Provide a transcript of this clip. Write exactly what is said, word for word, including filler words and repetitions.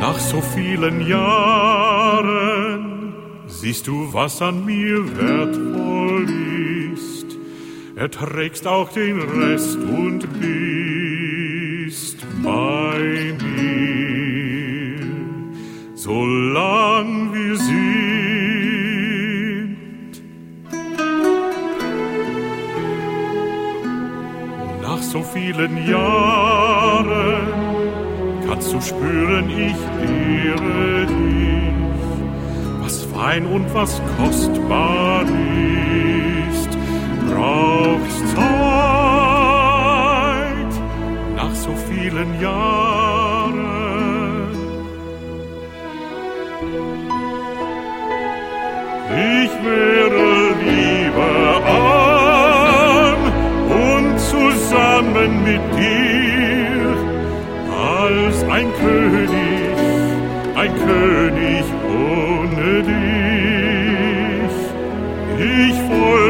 Nach so vielen Jahren siehst du, was an mir wertvoll ist. Erträgst auch den Rest und bist bei mir, solang wir sind. Nach so vielen Jahren kannst du spüren, ich ehre dich, was fein und was kostbar ist. Brauchst Zeit nach so vielen Jahren. Ich wäre lieber arm und zusammen mit dir als ein König, ein König ohne dich. Ich wollte